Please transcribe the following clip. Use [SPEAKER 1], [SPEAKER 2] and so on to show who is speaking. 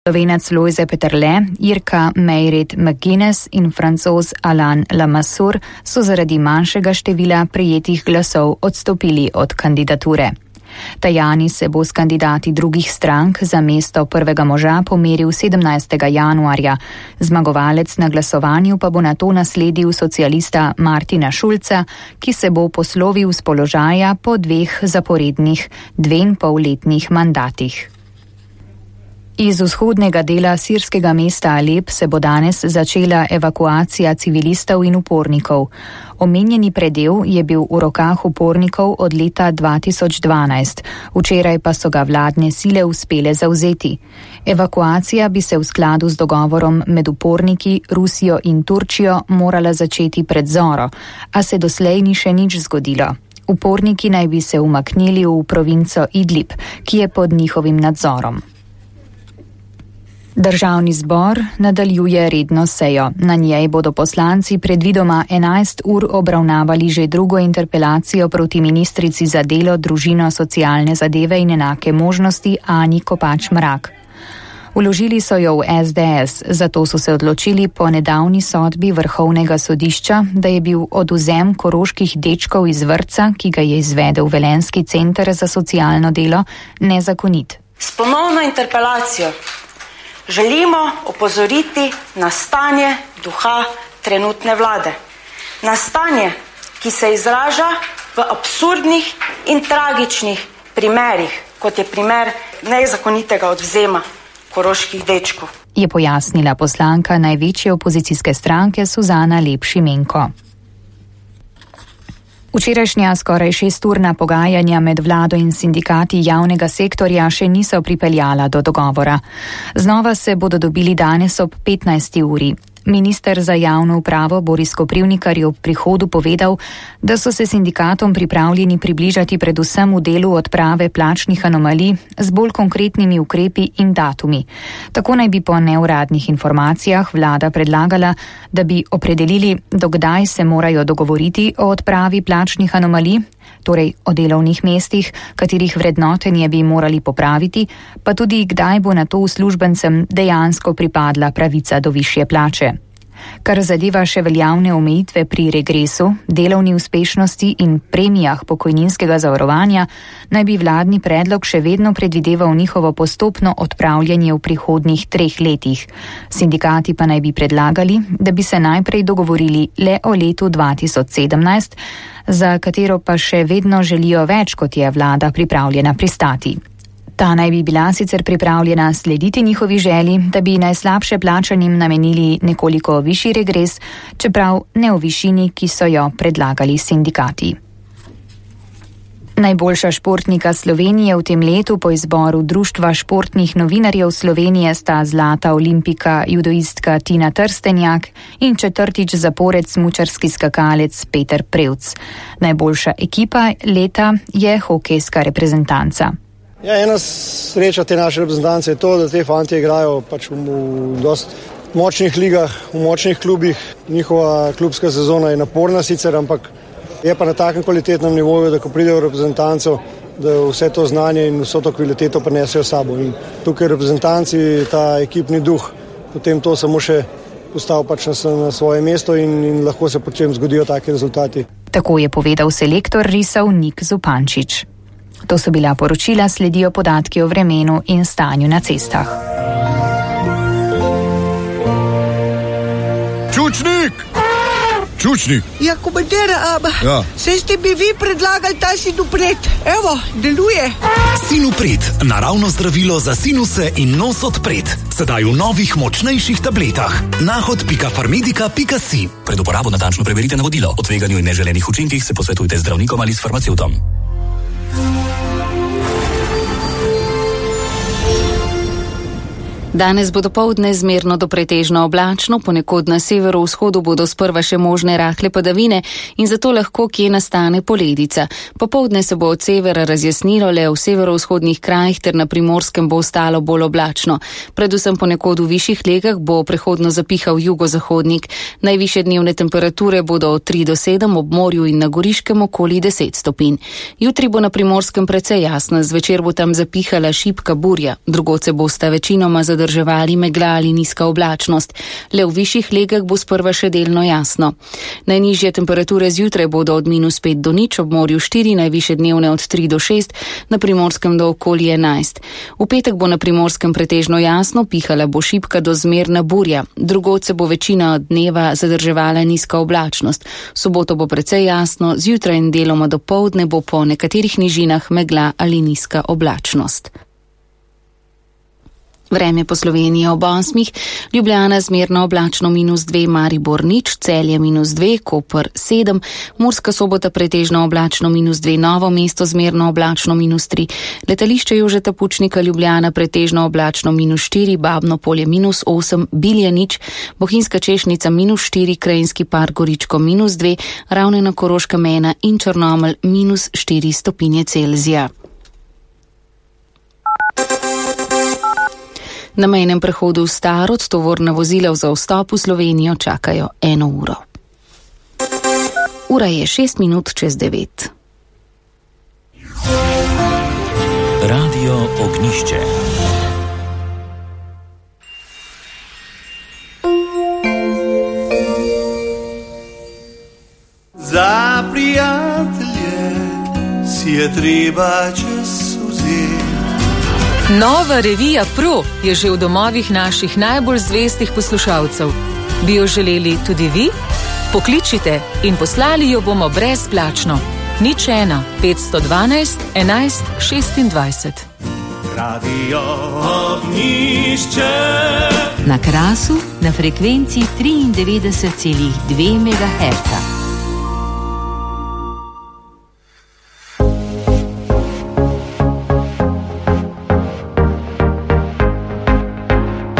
[SPEAKER 1] Slovenec Lojze Peterle, Irka Mejrit McGuinness in Francoz Alain Lamassoure so zaradi manjšega števila prejetih glasov odstopili od kandidature. Tajani se bo s kandidati drugih strank za mesto prvega moža pomeril 17. januarja. Zmagovalec na glasovanju pa bo nato nasledil socialista Martina Šulca, ki se bo poslovil z položaja po 2 zaporednih 2,5-letnih mandatih. Iz vzhodnega dela sirskega mesta Alep se bo danes začela evakuacija civilistov in upornikov. Omenjeni predel je bil v rokah upornikov od leta 2012, včeraj pa so ga vladne sile uspele zavzeti. Evakuacija bi se v skladu z dogovorom med uporniki, Rusijo in Turčijo morala začeti pred zoro, a se doslej ni še nič zgodilo. Uporniki naj bi se umaknili v provinco Idlib, ki je pod njihovim nadzorom. Državni zbor nadaljuje redno sejo. Na njej bodo poslanci predvidoma 11 ur obravnavali že drugo interpelacijo proti ministrici za delo, družino, socialne zadeve in enake možnosti Ani Kopač Mrak. Vložili so jo v SDS, zato so se odločili po nedavni sodbi Vrhovnega sodišča, da je bil odvzem koroških dečkov iz vrtca, ki ga je izvedel Velenjski center za socialno delo, nezakonit.
[SPEAKER 2] S ponovno interpelacijo želimo opozoriti na stanje duha trenutne vlade. Na stanje, ki se izraža v absurdnih in tragičnih primerih, kot je primer nezakonitega odvzema koroških dečkov.
[SPEAKER 1] Je pojasnila poslanka največje opozicijske stranke Suzana Lep Šimenko. Včerajšnja skoraj 6-urna pogajanja med vlado in sindikati javnega sektorja še niso pripeljala do dogovora. Znova se bodo dobili danes ob 15. uri. Minister za javno upravo Boris Koprivnikar je ob prihodu povedal, da so se sindikatom pripravljeni približati predvsem v delu odprave plačnih anomalij z bolj konkretnimi ukrepi in datumi. Tako naj bi po neuradnih informacijah vlada predlagala, da bi opredelili, dokdaj se morajo dogovoriti o odpravi plačnih anomalij, torej o delovnih mestih, katerih vrednotenje bi morali popraviti, pa tudi kdaj bo na to uslužbencem dejansko pripadla pravica do višje plače. Kar zadeva še veljavne omejitve pri regresu, delovni uspešnosti in premijah pokojninskega zavarovanja, naj bi vladni predlog še vedno predvideval njihovo postopno odpravljanje v prihodnjih 3 letih. Sindikati pa naj bi predlagali, da bi se najprej dogovorili le o letu 2017, za katero pa še vedno želijo več, kot je vlada pripravljena pristati. Ta naj bi bila sicer pripravljena slediti njihovi želji, da bi najslabše plačanim namenili nekoliko višji regres, čeprav ne v višini, ki so jo predlagali sindikati. Najboljša športnika Slovenije v tem letu po izboru Društva športnih novinarjev Slovenije sta zlata olimpika judoistka Tina Trstenjak in 4. zapored smučarski skakalec Peter Prevc. Najboljša ekipa leta je hokejska reprezentanca.
[SPEAKER 3] Ja, ena sreča te naše reprezentance je to, da te fantje igrajo pač v dost močnih ligah, v močnih klubih. Njihova klubska sezona je naporna sicer, ampak je pa na takem kvalitetnem nivoju, da ko pridejo v reprezentanco, da vse to znanje in vso to kvaliteto prinesejo sabo. In tukaj reprezentanci, ta ekipni duh, potem to samo še postavi pač na svoje mesto in lahko se počem zgodijo take rezultati.
[SPEAKER 1] Tako je povedal selektor risov Nik Zupančič. To so bila poročila, sledijo podatki o vremenu in stanju na cestah.
[SPEAKER 4] Čučnik! Čučnik!
[SPEAKER 5] Ja, komandir,
[SPEAKER 4] ja.
[SPEAKER 5] Saj ste bi vi predlagali ta sinupred. Evo, deluje.
[SPEAKER 6] Sinupred, naravno zdravilo za sinuse in nos odpred. Sedaj v novih, močnejših tabletah. Nahod.farmedica.si.
[SPEAKER 7] Pred uporabo natančno preverite navodilo. O tveganju in neželenih učinkih se posvetujte z zdravnikom ali s farmacevtom.
[SPEAKER 8] Danes bo dopoldne zmerno do pretežno oblačno, ponekod na severovzhodu bodo sprva še možne rahle padavine in zato lahko kje nastane poledica. Popoldne se bo od severa razjasnilo, le v severovzhodnih krajih ter na Primorskem bo ostalo bolj oblačno. Predvsem ponekod v višjih legah bo prehodno zapihal jugozahodnik. Najvišje dnevne temperature bodo od 3 do 7, ob morju in na Goriškem okoli 10 stopinj. Jutri bo na Primorskem precej jasno, zvečer bo tam zapihala šibka burja, drugod se bosta večinoma zadržala zadrževali megla ali nizka oblačnost. Le v višjih legah bo sprva še delno jasno. Najnižje temperature zjutraj bodo od -5 do 0, ob morju 4, najvišje dnevne od 3 do 6, na Primorskem do okoli 11. V petek bo na Primorskem pretežno jasno, pihala bo šibka do zmerna burja. Drugod se bo večina dneva zadrževala nizka oblačnost. V soboto bo precej jasno, zjutraj in deloma dopoldne bo po nekaterih nižinah megla ali nizka oblačnost. Vreme po Sloveniji ob 8. Ljubljana zmerno oblačno -2, Maribor 0, Celje -2, Koper 7, Murska Sobota pretežno oblačno -2, Novo mesto zmerno oblačno -3, Letališče Jožeta Pučnika Ljubljana pretežno oblačno -4, Babno Polje -8, Bilje 0, Bohinjska Češnica -4, Krajinski park Goričko -2, Ravne na Koroškem 1 in Črnomelj -4 stopinje Celzija. Na mejnem prehodu v Starod tovorna vozila za vstop v Slovenijo čakajo 1 uro. Ura je 6 minut čez 9.
[SPEAKER 7] Radio Ognjišče.
[SPEAKER 9] Za prijatelje si je treba čas vzeti.
[SPEAKER 10] Nova revija Pro je že v domovih naših najbolj zvestih poslušalcev. Bi jo želeli tudi vi? Pokličite in poslali jo bomo brezplačno. 01 512 11 26.
[SPEAKER 9] Radio Ognjišče.
[SPEAKER 11] Na Krasu na frekvenci 93,2 MHz.